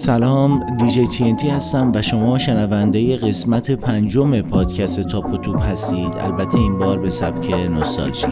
سلام، دیجی TNT هستم و شما شنونده قسمت 5 پادکست تاپ و توپ هستید. البته این بار به سبک نوستالژی.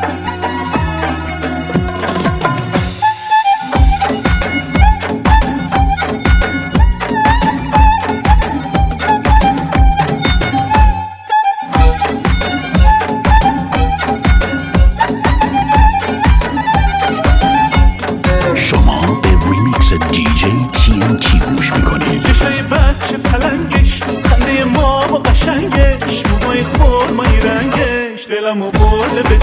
دلمو برده به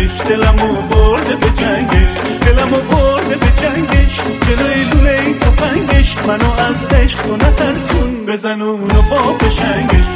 جنگش جلوی لوله تفنگش منو از عشق تو نترسون بزن اونو با فشنگش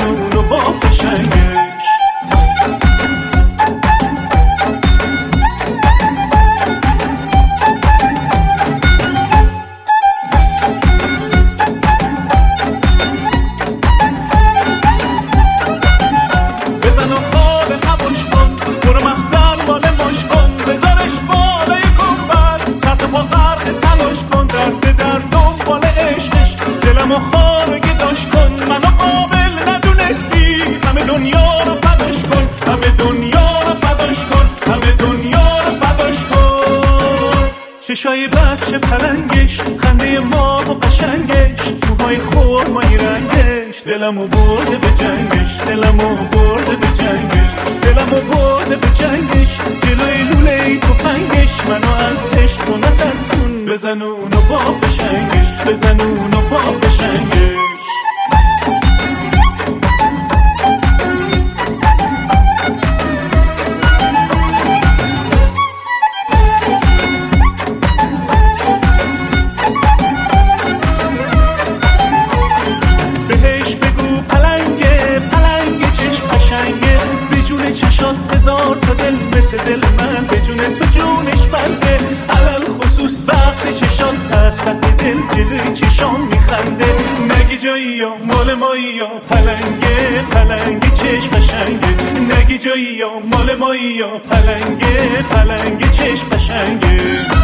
چشای بچه پلنگش خنده ما و قشنگش موهای خرمایی رنگش دلمو برده به جنگش جلوی لوله تفنگش منو از عشق تو نترسون بزن اونو با فشنگش دل من به جون تو جونش بنده علل خصوص وقتی چشان هست وقتی دل جلوی چشان میخنده نگی جایی یا مال مایی یا پلنگه چشم قشنگه نگی جایی یا مال مایی یا پلنگه چشم قشنگه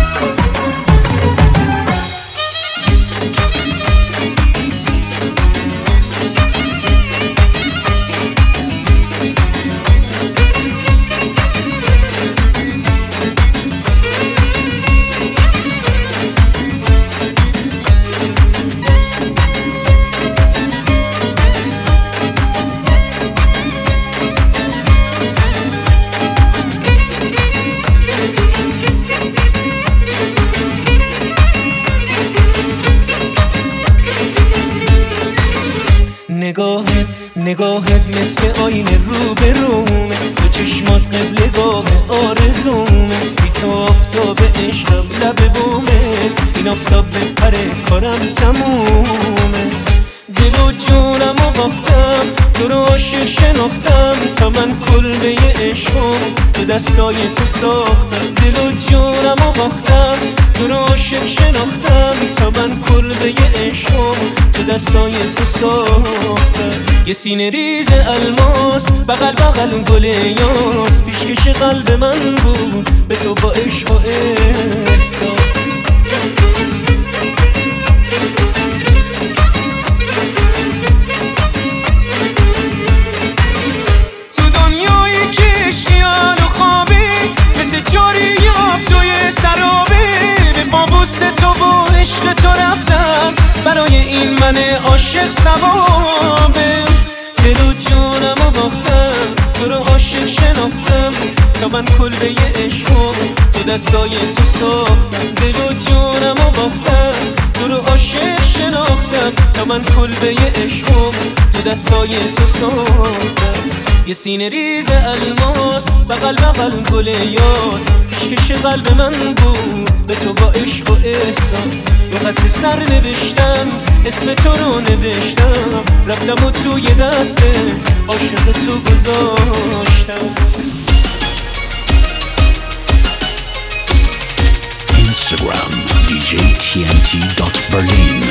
نگاهت مثل آینه رو به رومه تو چشمات قبلگاه آرزومه بی تو آفتاب عشقم لب بومه این آفتاب بپره کارم تمومه دل و جونم و باختم تو رو عاشق شناختم تا من کلبه عشقم تو دستای تو ساختم دل و جونم و باختم تو رو عاشق شناختم تا من کلبه عشقم تو دستای تو ساختم یه سینه ریز الماس بغل گل یاس پیشکش قلب من بود به تو با عشق و احساس تو دنیای کشیان و خوابی مثل جاری یاب توی سرابی به پابوس تو با عشق تو رفتم برای این من عاشق ثوابه دل و جونم و باختم تو رو عاشق شناختم تا من کلبه عشقم تو دستای تو ساختم دل و جونم و باختم تو رو عاشق شناختم تا من کلبه عشقم تو دستای تو ساختم یه سینه ریز الماس بغل گل یاس پیشکش قلب من بود به تو با عشق و احساس یه خط سر نوشتم اسم تو رو نوشتم رفتم و توی دست عاشق تو گذاشتم Instagram djtnt.berlin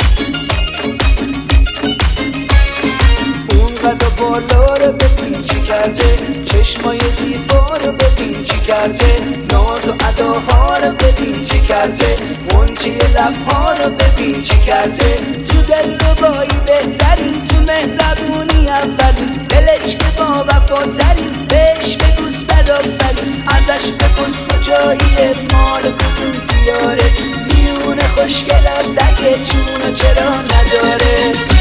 اون قد بالا رو به پیچی کرده، چشمای زیبا رو ببین چی کرده، ناز و اداها رو ببین چی کرده، غنچه لبها رو ببین چی کرده. تو دلربایی بهترین، تو مهربونی اولین، دلش که با وفاترین، بهش بگو صدافرین، ازش بپرس کجاییه، مال کدوم دیاره، میونه خوشگلات اگه چونو چرا نداره.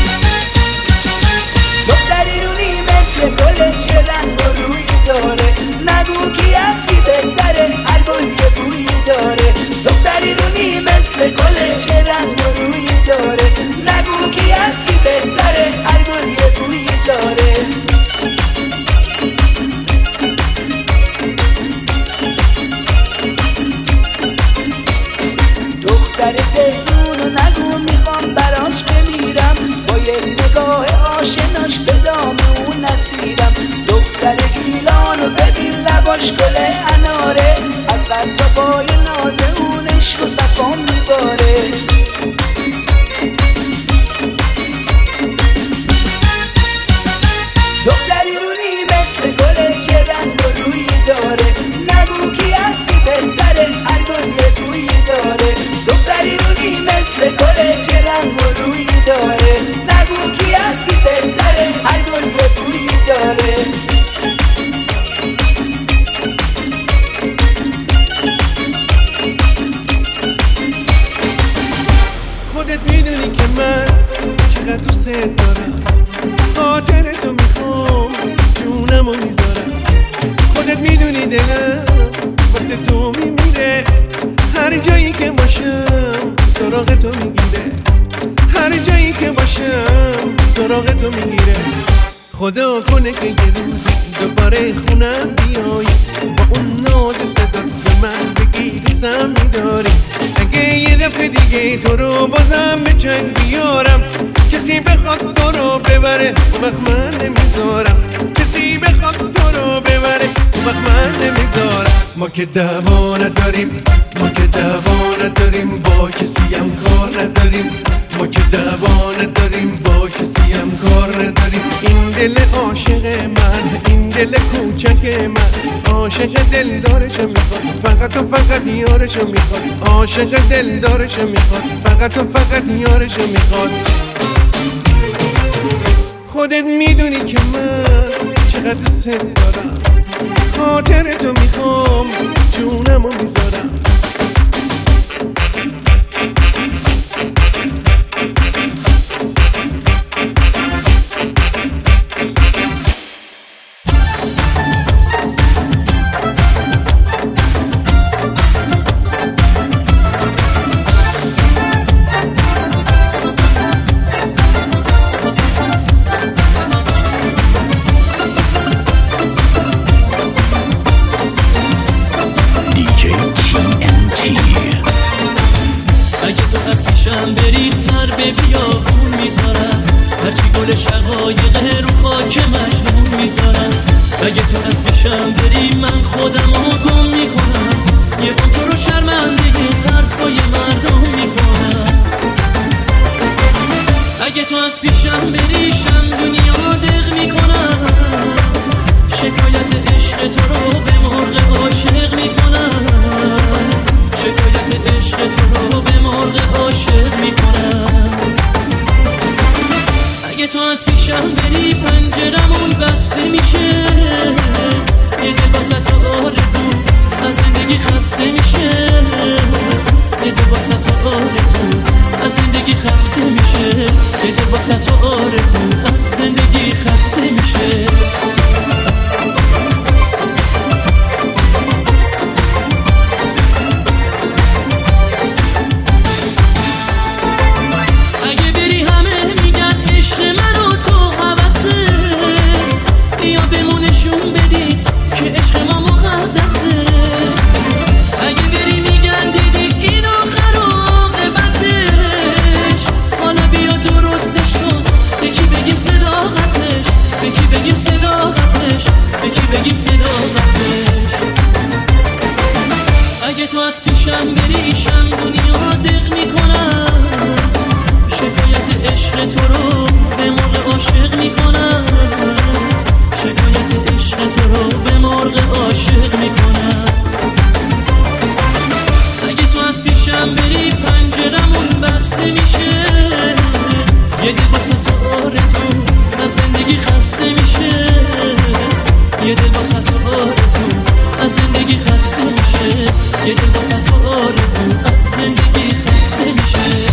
دختری رونی مثل گل چه رنگ و روی داره، نگو کی از کی بهتره، هر گل یه بویی داره. دختری رونی مثل گل چه رنگ و روی داره، نگو کی از کی بهتره، هر گل یه بویی داره. دختر تهرونو نگو میخوام براش بمیرم، با یه نگاه آشناش به دام اون نسیرم. دختر گیلانو ببین لباش گل اناره، از سر تا پای ناز اون عشق و صفا میباره. دختری رونی مثل گل چه رنگ و روی داره، نگو کی از کی بهتره، هر گل یه بویی داره. دختری رونی مثل گل چه رنگ و روی داره، نگو کی از کی بهتره، هر گل یه بویی داره. خودت میدونی که من چقدر دوست دارم، خاطر تو میخوام جونمو میذارم. خودت میدونی دلم واسه تو میمیره، هر جایی که باشم سراغ تو میگیره، هر جایی که باشم سراغ تو میگیره. خدا کنه که یه روزی دوباره خونم بیایی، با اون ناز صدا به من بگی دوستم میداری. اگه یه دفعه دیگه تو رو بازم به جنگ بیارم، کسی بخواد تو رو ببره وقت من نمیذارم، کسی بخواد تو رو ببره وقت من نمیذارم. ما که دعوا نداریم، ما که دعوا نداریم، با کسی هم کار نداریم، ما که دعوا نداریم، با کسی هم کار نداریم. این دل عاشق من، این دل کوچک من، عاشق دلدارشو میخواد، فقط و فقط یارشو میخواد، عاشق دلدارشو میخواد، فقط و فقط یارشو میخواد. خودت میدونی که من چقدر دوست دارم، خاطر تو میخوام جونمو میذارم. از پیشم بریشم دنیا دق میکنم، شکایت عشق تو رو به موقع عاشق میکنم، شکایت عشق یه دل واسه تو آرزو از زندگی خسته میشه، یه دل واسه تو آرزو از زندگی خسته میشه.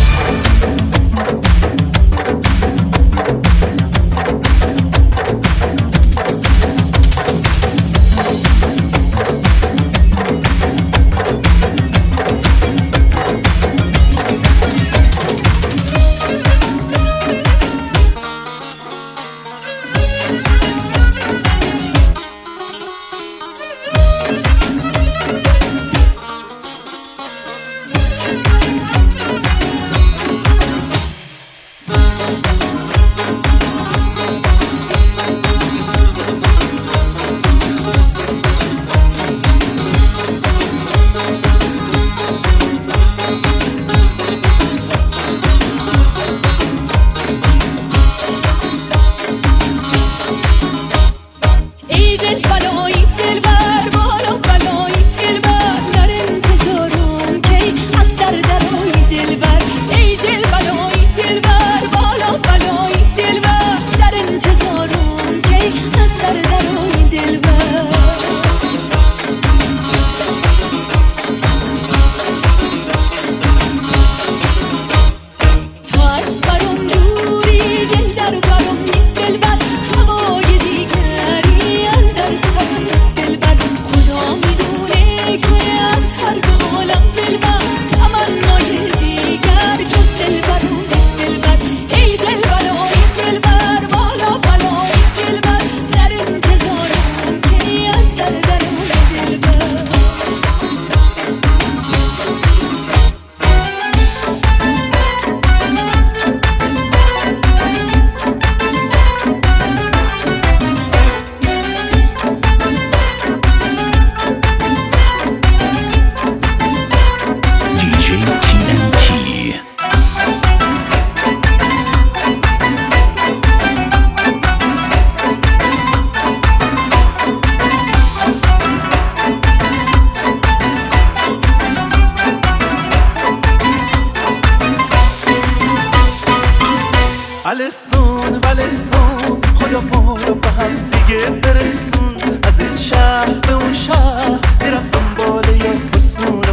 بلسون خدا ما رو به هم دیگه برسون، از این شهر به اون شهر میرم دنبال یه پرسون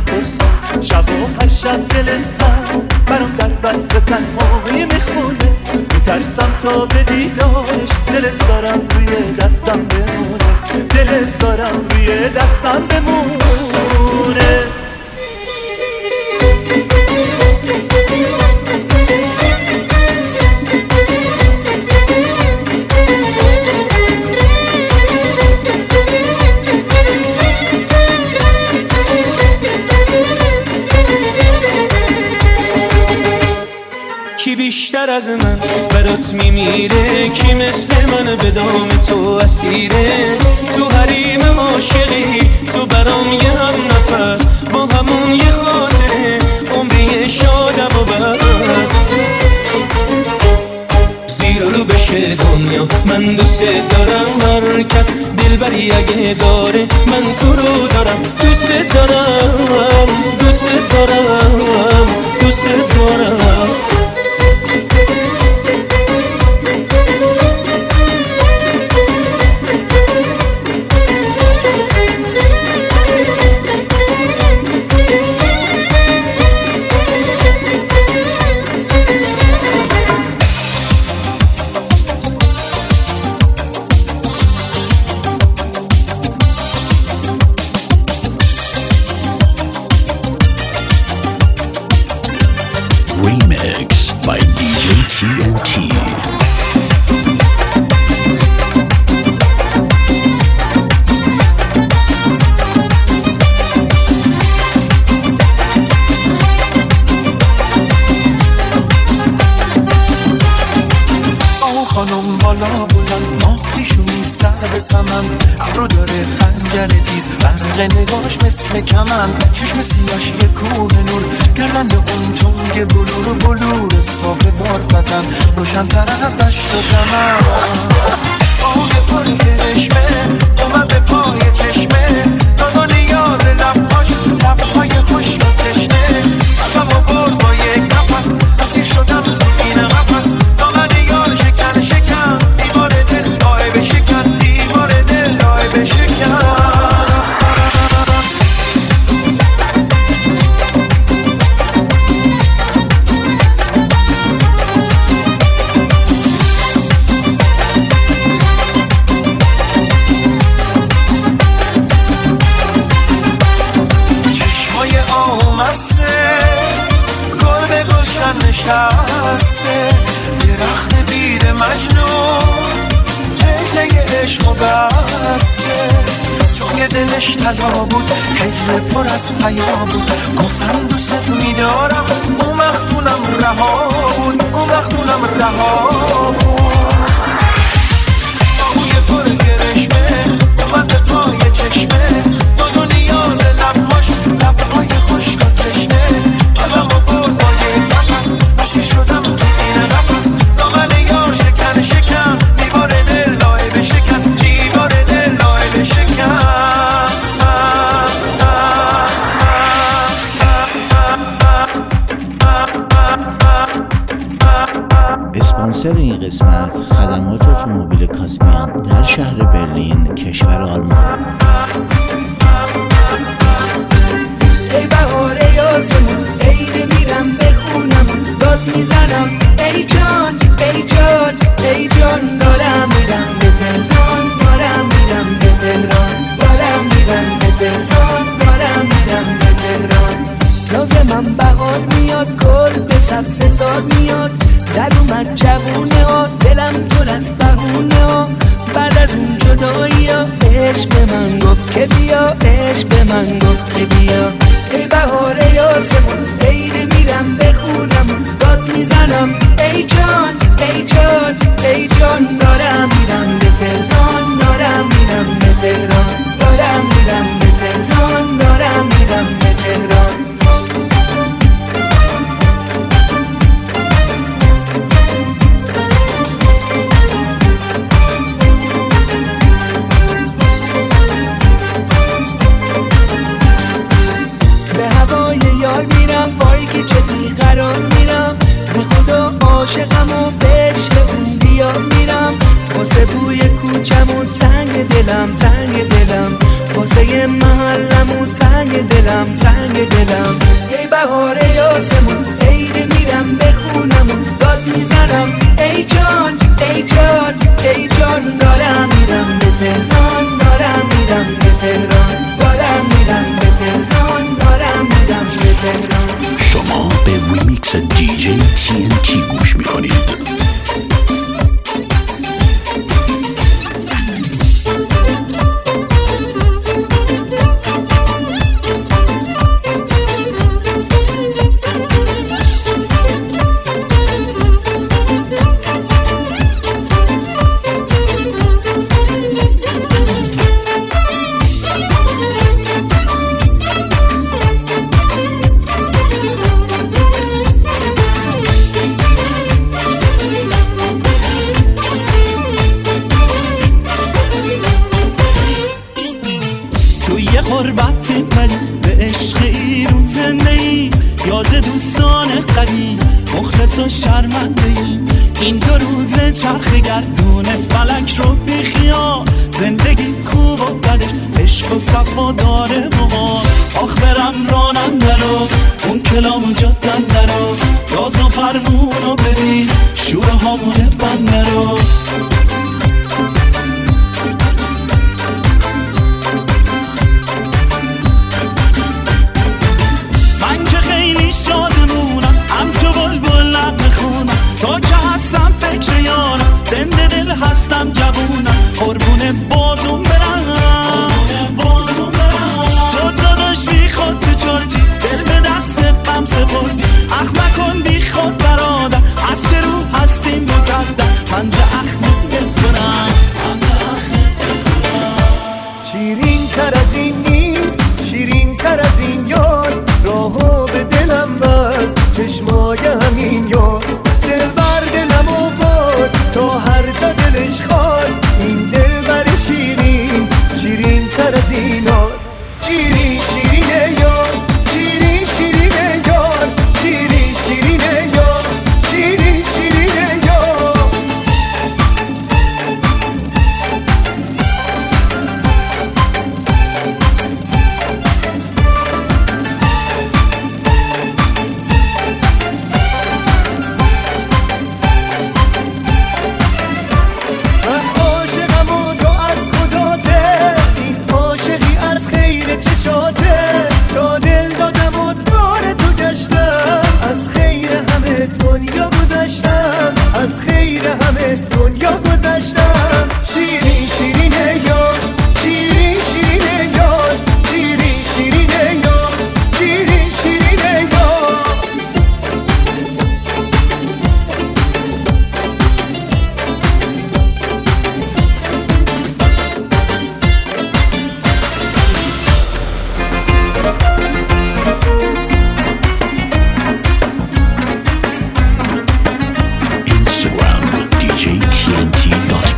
شب و هر شب دل من برام در بست به تنهایی میخونه، میترسم تا به دیدارش دلت دارم روی دستم بمونه، دلت دارم روی دستم بمونه. کی بیشتر از من برات میمیره، کی مثل من به دام تو اسیره، تو حریم عاشقی تو برام یه هم نفس، با همون یه خاطره عمری شادم و بس، زیر رو بشه دنیا من دوست دارم، هر کس دلبری اگه داره من تو رو دارم، دوست دارم دوست دارم دوست دارم. Remix by DJ TNT. خانم بالا بلند ماه پیشونی سر به سمن، ابرو داره خنجر تیز برق نگاش مثل کمن، چشم سیاش یه کوه نور گردن اون تنگ بلور صاف بارفتن روشن‌تر از دشت و دمن، آهوی پای چشمه اومد به پای چشمه دادا نیاز لبهاش لبهای خشک و تشنه، قلبمو برد با یک نفس اسیر شدم تو این قفس، دامن یار شکن شکن دیوار دل لای به شکن دیوار دل لای به شکسته، درخت بید مجنون هجله عشق و بسته. توی دلش طلا بود، هجله پر از حیا بود، گفتم دوست میدارم، اون وقت اونم رها بود، اون وقت اونم رها بود. آهوی پر گرشمه اومد به پای چشمه، ناز و نیاز لبهاش، لبهای خشک و تشنه، آدم و برد با یه نفس، بسی شدم تو این نفس، دامن یار شکن شکن، دیوار دل لایه بشکن، دیوار دل لایه بشکن. اسپانسر این قسمت خدمات اتومبیل کاسپیان در شهر برلین، کشور آلمان. ای بهاره یاسمون، عید میرم بخونم، داد میزنم ای جان ای جان ای جان، دارم میرم به تهران، دارم میرم به تهران، دارم میرم به تهران، دارم میرم به تهران. لازمم بهار میاد، گل به سبززار میاد، در اومد جوونه ها، دلم پر از بهونه ها، بعد از اون جدایی ها عشق به من گفت که بیا، عشق به من گفت که بیا. ای بهاره یاسمون، عید میرم بخونم، داد میزنم ای جان ای جان ای جان، دارم میرم به تهران، دارم میرم به تهران، دارم میرم به تهران، دارم میرم به تهران. عاشقم و به عشق اون دیار میرم، واسه بوی کوچم و تنگ دلم، تنگ دلم، واسه محلم و تنگ دلم، تنگ دلم. ای بهاره یاسمون، عید میرم بخونم، داد میزنم ای جان ای جان ای جان، دارم میرم به تهران، دارم میرم به تهران، دارم میرم به تهران، دارم میرم به تهران. شما به ریمیکس دیجی TNT گوش میکنید. غربت ولی به عشق ایرون زنده ایم، یاد دوستان قدیم مخلص و شرمنده ایم. این 2 روز چرخ گردون فلک رو بیخیال، زندگی کوب و بدش عشق و صفا داره مما. آخ برم راننده رو، اون کلام و جادنده رو، راز و فرمون رو ببین، شوره هامون بنده رو. تا که هستم فکر یارم، زنده دل هستم جوونم، قربون بازم برم، تو داداش بی خود تو چالتی، دل به دست غم سپردی، اخ نکن بی خود برادر، از چه رو هستیم مقدر، من به اخ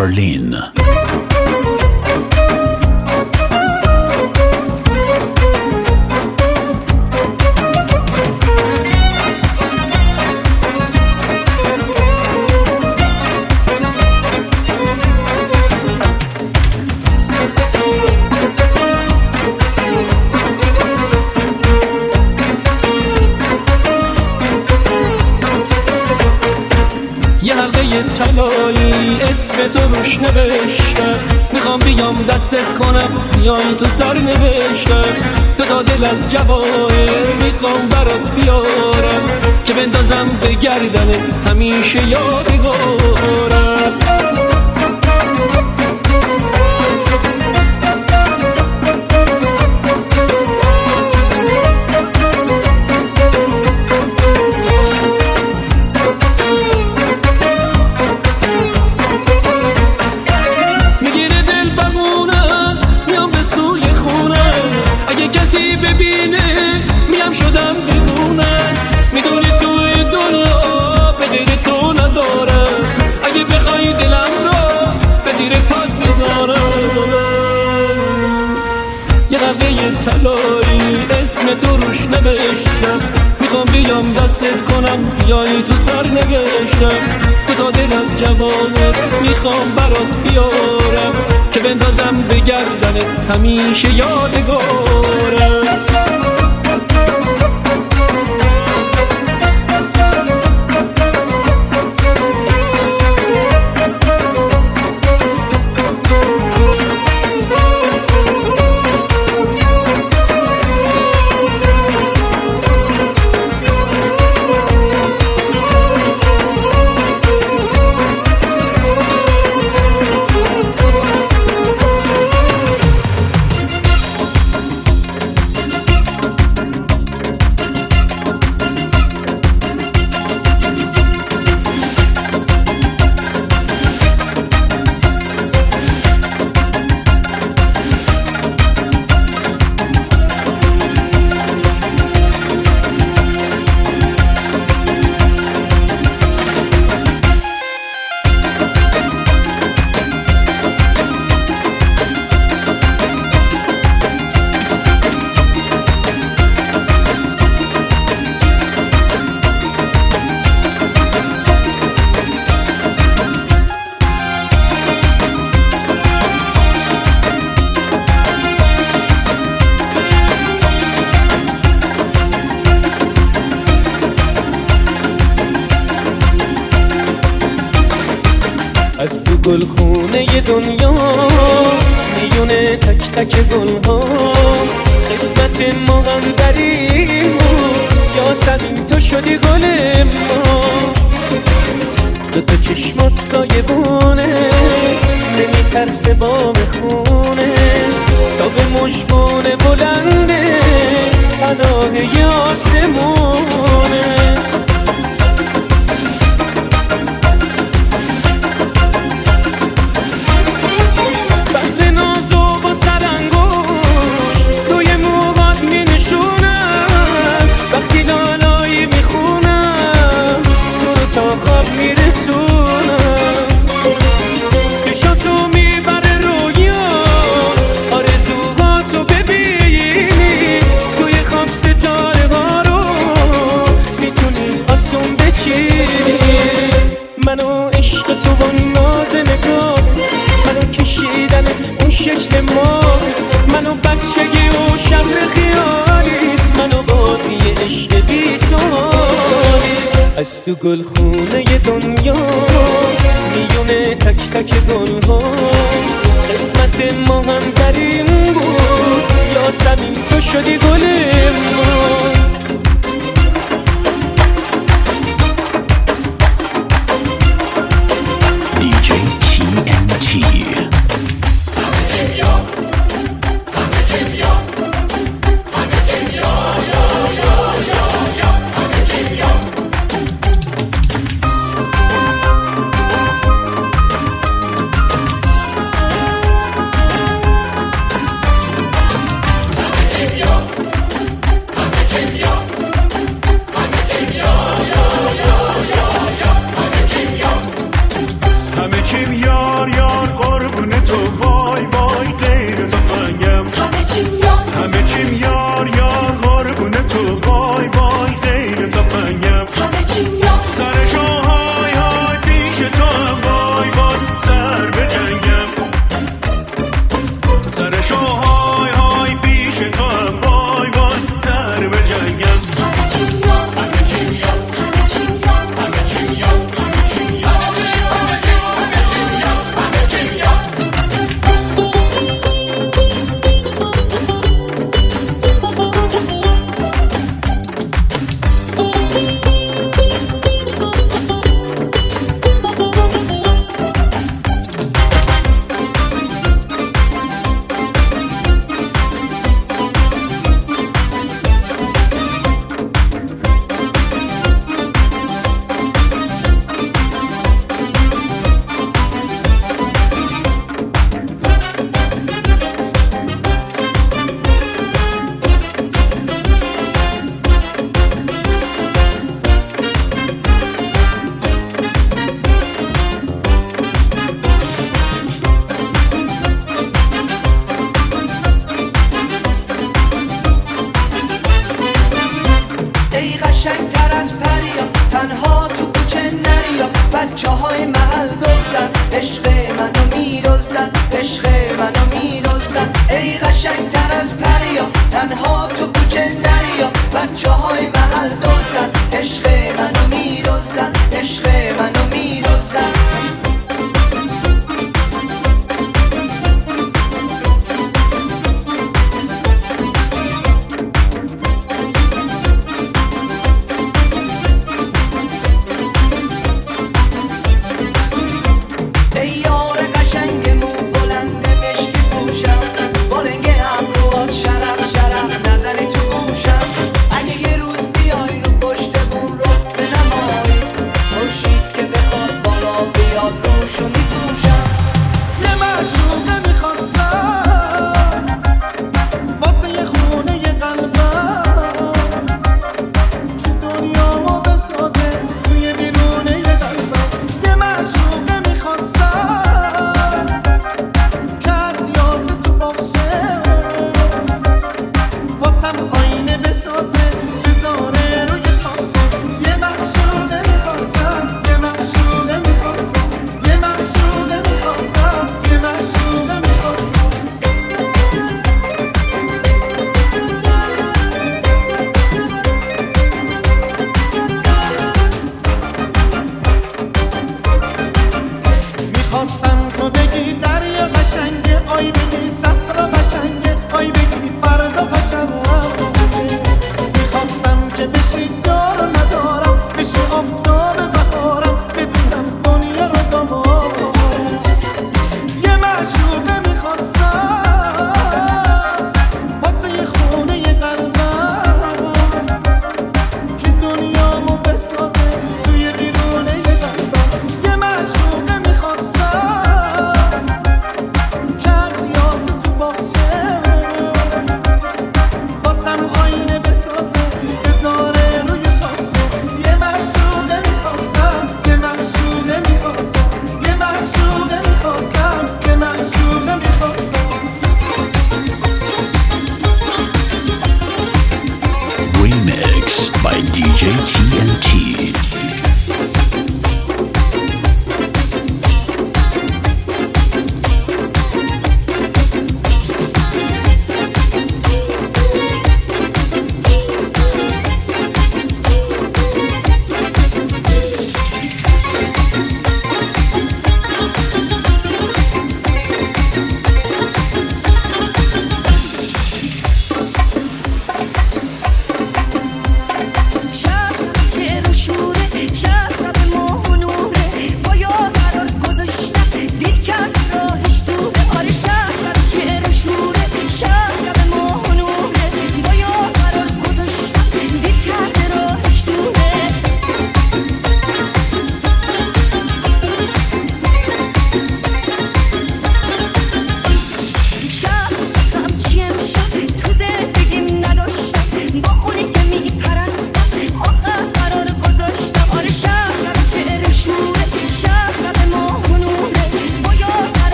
Berlin. یه حلقه طلایی اسم تو روش نوشتم، میخوام بیام دستت کنم بیای تو سر نوشتم. تو تا دل از جواهر میخوام برات بیارم که بندازم به گردنت همیشه یادگارم. کسی ببینه میم شدم دیوونه، میدونی توی دنیا به غیر تو ندارم. اگه بخوای دلم رو به زیر پات میذارم. یه قلقه طلایی اسم تو روش نوشتم، میخوام بیام دستت کنم بیای تو سر نوشتم. تو تا دل از جوانه میخوام برات بیارم که بندازم به گردنت همیشه یادگارم. از تو گلخونه دنیا میونه تک تک گلها قسمت ما هم بریم یا سمین تو شدی گل ما. دوتا چشمات سایبونه نمیترسه بام خونه تا به مژگون بلنده پناه آسمونه. منو عشق تو با ناز نگاه، منو کشیدن اون شکل ما، منو بچگی و شهر خیالی، منو بازی عشق بی سوالی. از تو گلخونه دنیا میونه تک تک گلها قسمت ما هم بریم بود یا سمین تو شدی گل ما.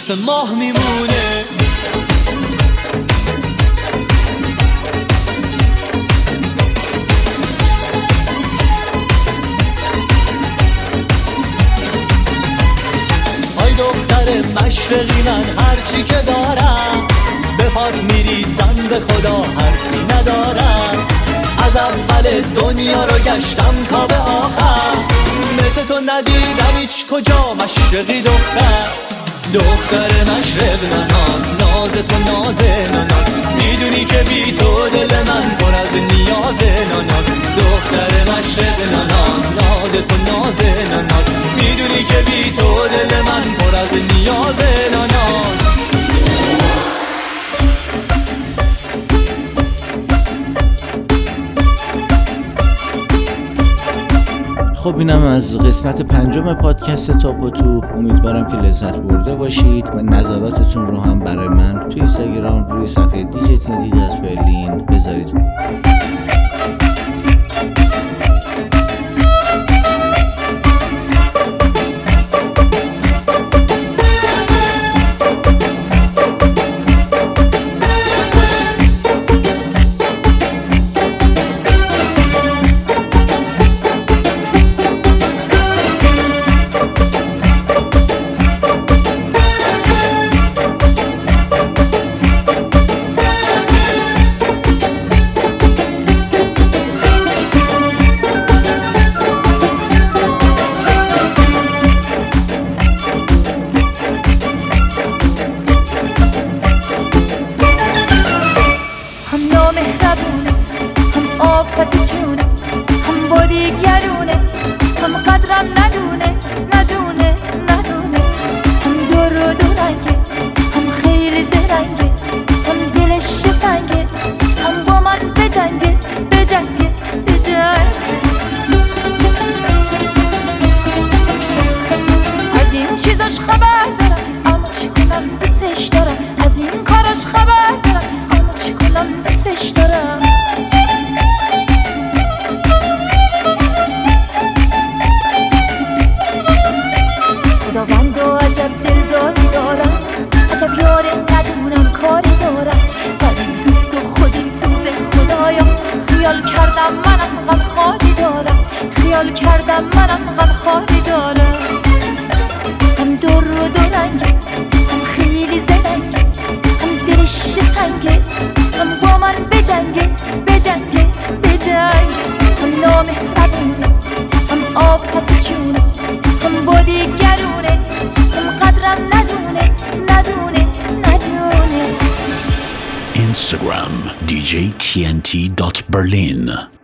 مثل ماه میمونه. آی دختر مشرقی من هرچی که دارم به پات میریزم به خدا حرفی ندارم. از اول دنیا رو گشتم تا به آخر مثل تو ندیدم هیچ کجا مشرقی دختر مشرق ناز، ناز تو ناز ناز، میدونی که بی تو دل من پر از نیاز ناز. دختر مشرق ناز، ناز تو ناز ناز، میدونی که بی تو دل من پر از نیاز ناز. خب اینم از قسمت 5 پادکست تاپ و توپ. امیدوارم که لذت برده باشید و نظراتتون رو هم برای من توی اینستاگرام روی صفحه دیجی TNT از برلین بذارید. Instagram DJTNT.Berlin